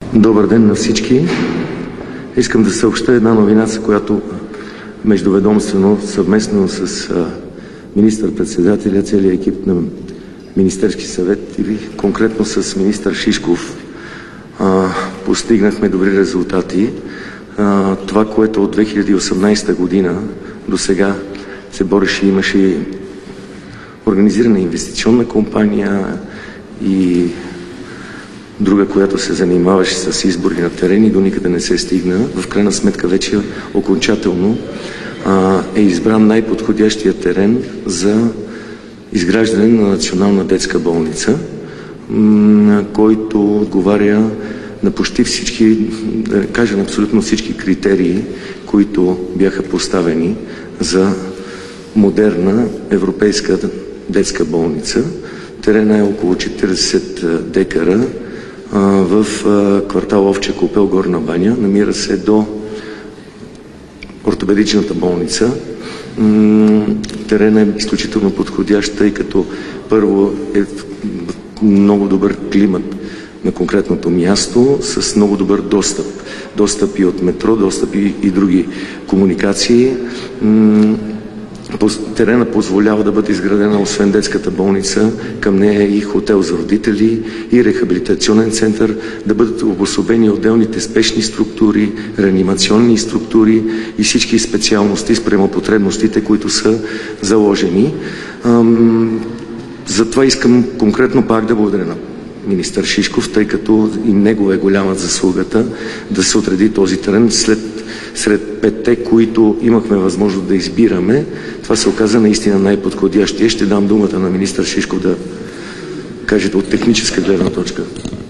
Добър ден на всички. Искам да съобща една новина, за която междуведомствено, съвместно с министър-председателя, целият екип на Министерски съвет или конкретно с министър Шишков постигнахме добри резултати. Това, което от 2018 година до сега се бореше, имаше организирана инвестиционна компания и друга, която се занимаваше с избори на терени, до никъде не се стигна. В крайна сметка вече окончателно е избран най-подходящия терен за изграждане на Национална детска болница, който отговаря на почти всички, да кажа на абсолютно всички критерии, които бяха поставени за модерна европейска детска болница. Терена е около 40 декара в квартал Овча купел, Горна баня. Намира се до ортопедичната болница. Терена е изключително подходящ, тъй като първо е много добър климат на конкретното място, с много добър достъп. Достъп и от метро, достъп и други комуникации. Терена позволява да бъде изградена, освен детската болница, към нея и хотел за родители, и рехабилитационен център, да бъдат обособени отделните спешни структури, реанимационни структури и всички специалности спрямо потребностите, които са заложени. Затова искам конкретно пак да благодаря на министър Шишков, тъй като и него е голяма заслугата да се отреди този терен сред петте, които имахме възможност да избираме. Това се оказа наистина най-подходящия. Ще дам думата на министър Шишков да кажете от техническа гледна точка.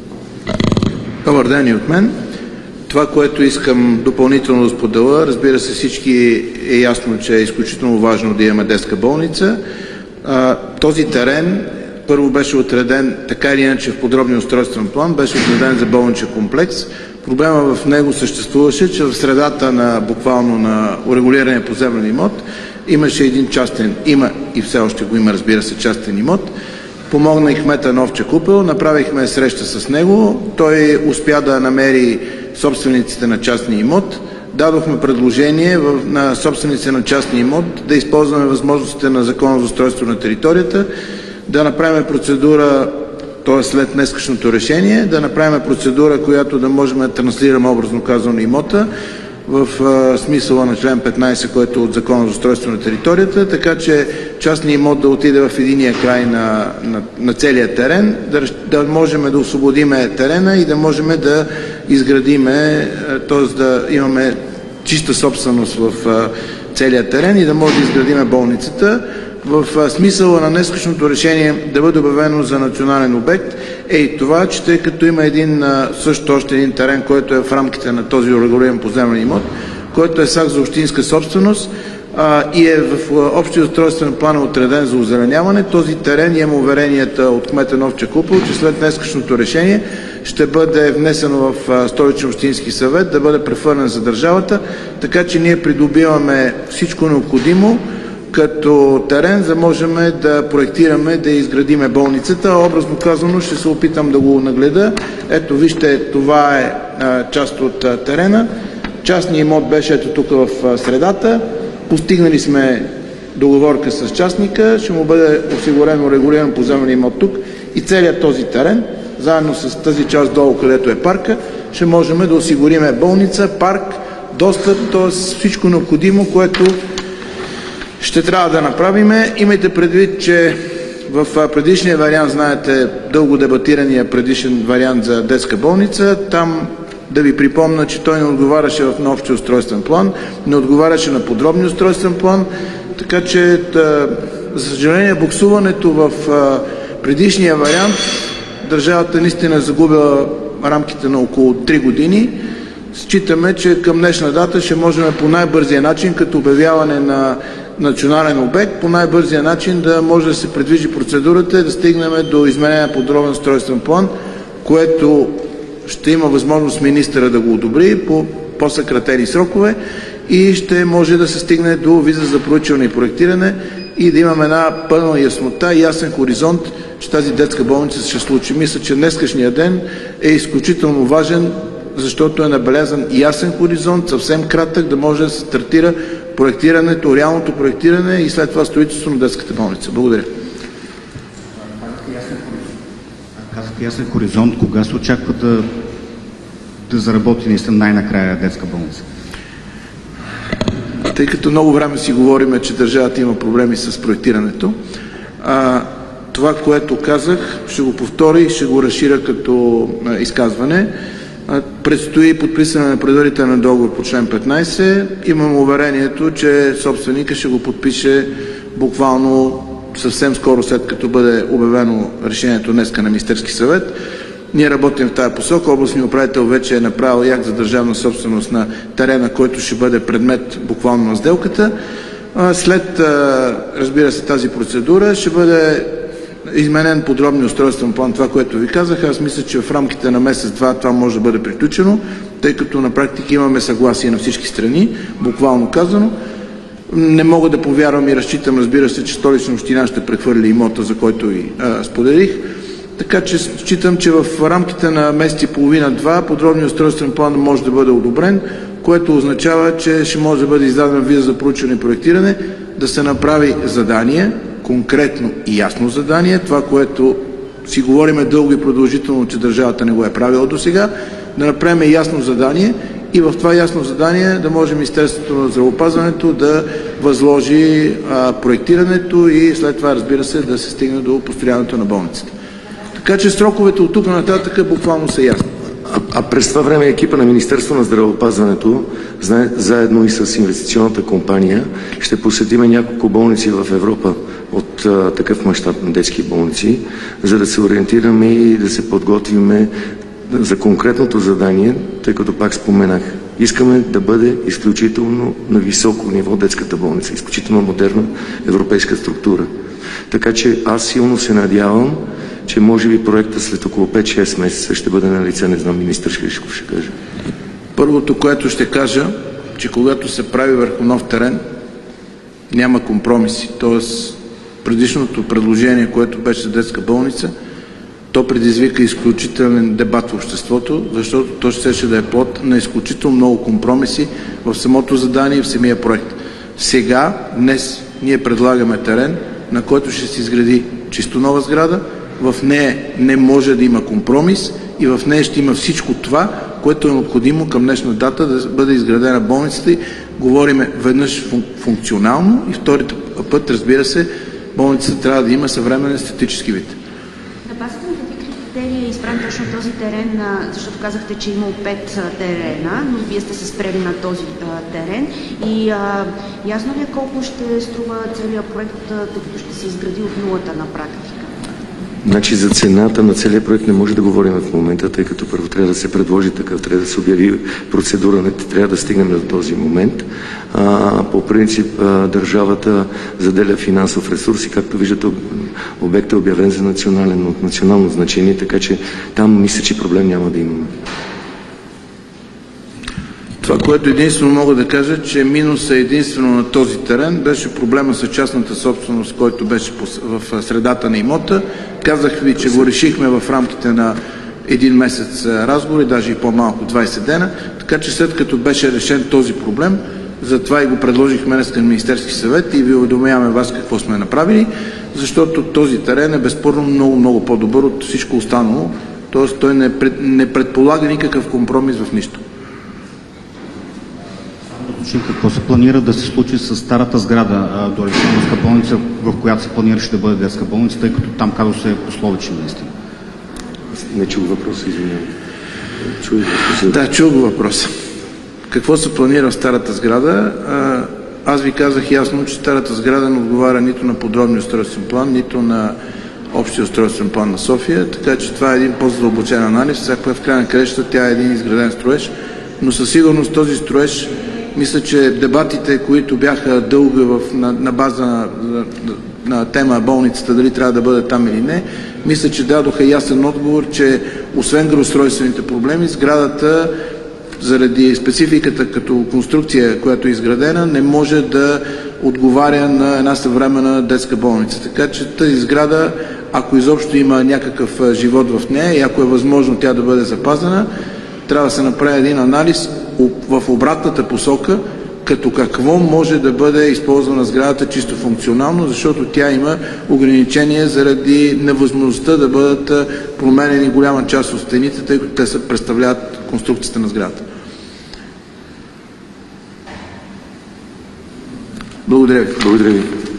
Добър ден и от мен. Това, което искам допълнително да споделя, разбира се, всички е ясно, че е изключително важно да имаме детска болница. Този терен първо беше отреден, така или иначе в подробния устройствен план, беше отреден за болничен комплекс. Проблема в него съществуваше, че в средата буквално на урегулирания поземлен имот имаше един частен, има и все още го има, разбира се, частен имот. Помогна и кмета на Овча купел, направихме среща с него, той успя да намери собствениците на частния имот. Дадохме предложение на собствениците на частния имот да използваме възможностите на Закона за устройство на територията, да направим процедура, т.е. след днескашното решение, да направим процедура, която да можем да транслираме, образно казано, имота в смисъла на член 15, който е от Закона за устройство на територията, така че частният имот да отиде в единия край на целия терен, да можем да освободиме терена и да можем да изградиме, т.е. да имаме чиста собственост в целия терен и да може да изградиме болницата. В смисъла на днескашното решение да бъде обявено за национален обект е и това, че тъй като има също още един терен, който е в рамките на този урегулиран поземлен имот, който е с акт за общинска собственост и е в общия устройствен план отреден за озеленяване, този терен има уверенията от кмета на Овча купел, че след днескашното решение ще бъде внесено в Столичен общински съвет, да бъде прехвърлен за държавата, така че ние придобиваме всичко необходимо като терен, за можем да проектираме, да изградиме болницата. Образно казано, ще се опитам да го нагледа. Ето, вижте, това е част от терена. Частният имот беше ето тук в средата. Постигнали сме договорка с частника. Ще му бъде осигурено регулиран поземлен имот тук и целият този терен, заедно с тази част долу, където е парка, ще можем да осигуриме болница, парк, достъп, т.е. всичко необходимо, което ще трябва да направим. Имайте предвид, че в предишния вариант, знаете, дълго дебатирания предишен вариант за детска болница, там да ви припомня, че той не отговаряше на общия устройствен план, не отговаряше на подробния устройствен план, така че, за съжаление, буксуването в предишния вариант, държавата наистина е загубила рамките на около 3 години. Считаме, че към днешна дата ще можем по най-бързия начин, като обявяване на национален обект, по най-бързия начин да може да се предвижи процедурата и да стигнем до изменение на подробен устройствен план, което ще има възможност министъра да го одобри по по-съкратени срокове и ще може да се стигне до виза за проучване и проектиране и да имаме една пълна яснота и ясен хоризонт, че тази детска болница ще се случи. Мисля, че днескашния ден е изключително важен защото е набелязан ясен хоризонт, съвсем кратък, да може да се стартира проектирането, реалното проектиране и след това строителство на детската болница. Благодаря. Казахте ясен хоризонт. Кога се очаква да заработи наистина най-накрая детска болница? Тъй като много време си говорим, че държавата има проблеми с проектирането, това, което казах, ще го повторя и ще го разширя като изказване. Предстои подписане на предварителен договор по член 15. Имам уверението, че собственика ще го подпише буквално съвсем скоро, след като бъде обявено решението днеска на Министерски съвет. Ние работим в тази посока. Областният управител вече е направил акт за държавна собственост на терена, който ще бъде предмет буквално на сделката. След, разбира се, тази процедура ще бъде изменен подробния устройствен план, това, което ви казах. Аз мисля, че в рамките на месец-два това може да бъде приключено, тъй като на практика имаме съгласие на всички страни, буквално казано. Не мога да повярвам и разчитам, разбира се, че Столична община ще прехвърли имота, за който ви споделих. Така че считам, че в рамките на месец и половина-два подробният устройствен план може да бъде одобрен, което означава, че ще може да бъде издадена виза за проучване и проектиране, да се направи задание, конкретно и ясно задание, това, което си говориме дълго и продължително, че държавата не го е правила до сега, да направим ясно задание и в това ясно задание да може Министерството на здравеопазването да възложи проектирането и след това, разбира се, да се стигне до построяването на болницата. Така че сроковете от тук нататък буквално са ясни. А през това време екипа на Министерство на здравеопазването, заедно и с инвестиционната компания, ще посетиме няколко болници в Европа от такъв мащаб на детски болници, за да се ориентираме и да се подготвиме за конкретното задание, тъй като пак споменах. Искаме да бъде изключително на високо ниво детската болница, изключително модерна европейска структура. Така че аз силно се надявам, че може би проектът след около 5-6 месеца ще бъде на лице, не знам, министър ще каже. Първото, което ще кажа, че когато се прави върху нов терен, няма компромиси. Тоест, предишното предложение, което беше за детска болница, то предизвика изключителен дебат в обществото, защото то ще да е плод на изключително много компромиси в самото задание и в самия проект. Сега, днес, ние предлагаме терен, на който ще се изгради чисто нова сграда, в нея не може да има компромис и в нея ще има всичко това, което е необходимо към днешна дата да бъде изградена болницата. Говориме веднъж функционално и вторите път, разбира се, болницата трябва да има съвременен естетически вид. На базата на какви критерии е избран точно този терен, защото казахте, че имало 5 терена, но вие сте се спрели на този терен и ясно ли е колко ще струва целият проект, тъй като ще се изгради от нулата на практика? Значи за цената на целият проект не може да говорим в момента, тъй като първо трябва да се предложи такъв, трябва да се обяви процедура, не трябва да стигнем до този момент. По принцип държавата заделя финансов ресурс и както виждате обектът е обявен за от национално значение, така че там мисля, че проблем няма да имаме. Това, което единствено мога да кажа, че минуса единствено на този терен беше проблема с частната собственост, който беше в средата на имота. Казах ви, че го решихме в рамките на един месец разговори, даже и по-малко, 20 дена. Така че след като беше решен този проблем, затова и го предложихме днес към Министерски съвет и ви уведомяваме вас какво сме направили, защото този терен е безспорно много по-добър от всичко останало. Тоест той не предполага никакъв компромис в нищо. Какво се планира да се случи с старата сграда до Александровска болница, в която се планираше да бъде детска болница, тъй като там казус е пословичен наистина? Не чух въпроса, извинявам. Да, чух въпроса. Какво се планира в старата сграда? Аз ви казах ясно, че старата сграда не отговаря нито на подробния устройствен план, нито на общия устройствен план на София, така че това е един по-задълбочен анализ. Всяка в края на краищата тя е един изграден строеж, но със сигурност този строеж, мисля, че дебатите, които бяха дълги на база на тема болницата, дали трябва да бъде там или не, мисля, че дадоха ясен отговор, че освен градоустройствените проблеми, сградата заради спецификата като конструкция, която е изградена, не може да отговаря на една съвременна детска болница. Така че тази сграда, ако изобщо има някакъв живот в нея и ако е възможно тя да бъде запазена, трябва да се направи един анализ в обратната посока, като какво може да бъде използвана сградата чисто функционално, защото тя има ограничения заради невъзможността да бъдат променени голяма част от стените, тъй като те представляват конструкцията на сградата. Благодаря ви.